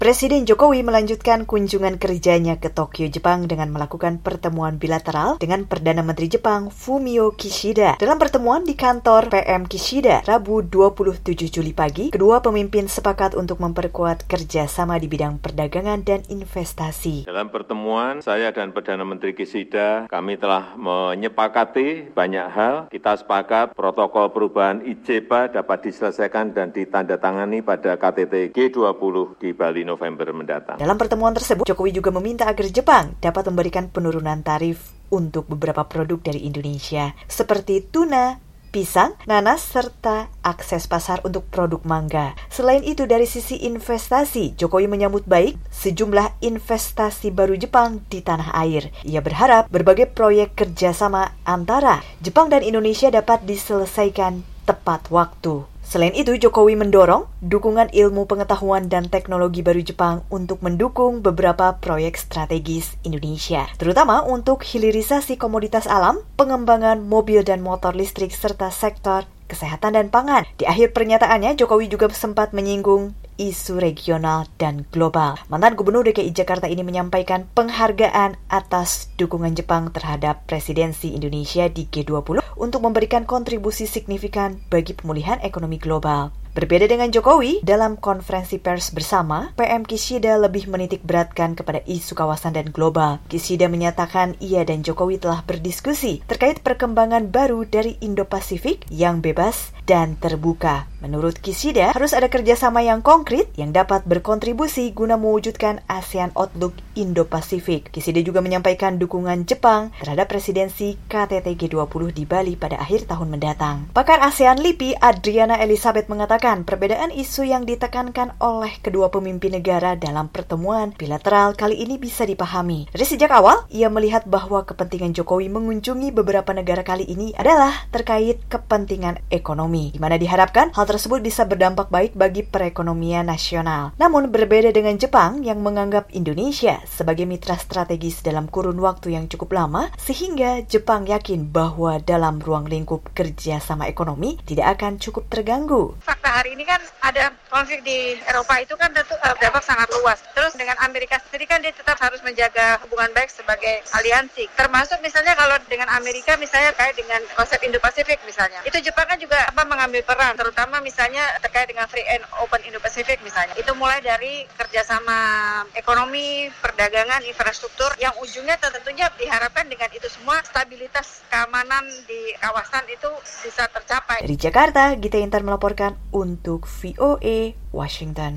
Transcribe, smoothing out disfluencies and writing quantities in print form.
Presiden Jokowi melanjutkan kunjungan kerjanya ke Tokyo, Jepang dengan melakukan pertemuan bilateral dengan Perdana Menteri Jepang Fumio Kishida. Dalam pertemuan di kantor PM Kishida, Rabu 27 Juli pagi, kedua pemimpin sepakat untuk memperkuat kerjasama di bidang perdagangan dan investasi. Dalam pertemuan, saya dan Perdana Menteri Kishida, kami telah menyepakati banyak hal. Kita sepakat protokol perubahan IJEPA dapat diselesaikan dan ditandatangani pada KTT G20 di Bali November mendatang. Dalam pertemuan tersebut, Jokowi juga meminta agar Jepang dapat memberikan penurunan tarif untuk beberapa produk dari Indonesia, seperti tuna, pisang, nanas, serta akses pasar untuk produk mangga. Selain itu, dari sisi investasi, Jokowi menyambut baik sejumlah investasi baru Jepang di tanah air. Ia berharap berbagai proyek kerjasama antara Jepang dan Indonesia dapat diselesaikan tepat waktu. Selain itu, Jokowi mendorong dukungan ilmu pengetahuan dan teknologi baru Jepang untuk mendukung beberapa proyek strategis Indonesia, terutama untuk hilirisasi komoditas alam, pengembangan mobil dan motor listrik, serta sektor kesehatan dan pangan. Di akhir pernyataannya, Jokowi juga sempat menyinggung isu regional dan global. Mantan Gubernur DKI Jakarta ini menyampaikan penghargaan atas dukungan Jepang terhadap presidensi Indonesia di G20 untuk memberikan kontribusi signifikan bagi pemulihan ekonomi global. Berbeda dengan Jokowi, dalam konferensi pers bersama, PM Kishida lebih menitik beratkan kepada isu kawasan dan global. Kishida menyatakan ia dan Jokowi telah berdiskusi terkait perkembangan baru dari Indo-Pasifik yang bebas dan terbuka. Menurut Kishida, harus ada kerjasama yang konkret yang dapat berkontribusi guna mewujudkan ASEAN Outlook Indo-Pasifik. Kishida juga menyampaikan dukungan Jepang terhadap presidensi KTT G20 di Bali pada akhir tahun mendatang. Pakar ASEAN LIPI Adriana Elizabeth mengatakan perbedaan isu yang ditekankan oleh kedua pemimpin negara dalam pertemuan bilateral kali ini bisa dipahami. Dari sejak awal, ia melihat bahwa kepentingan Jokowi mengunjungi beberapa negara kali ini adalah terkait kepentingan ekonomi, di mana diharapkan hal tersebut bisa berdampak baik bagi perekonomian nasional. Namun berbeda dengan Jepang yang menganggap Indonesia sebagai mitra strategis dalam kurun waktu yang cukup lama, sehingga Jepang yakin bahwa dalam ruang lingkup kerjasama ekonomi tidak akan cukup terganggu. Hari ini kan ada konflik di Eropa itu kan tentu berdampak sangat luas. Terus dengan Amerika sendiri kan dia tetap harus menjaga hubungan baik sebagai aliansi. Termasuk misalnya kalau dengan Amerika misalnya terkait dengan konsep Indo-Pasifik misalnya. Itu Jepang kan juga mengambil peran, terutama misalnya terkait dengan Free and Open Indo-Pasifik misalnya. Itu mulai dari kerjasama ekonomi, perdagangan, infrastruktur yang ujungnya tentunya diharapkan dengan itu semua stabilitas keamanan di kawasan itu bisa tercapai. Dari Jakarta, Gita Intan melaporkan untuk VOA Washington.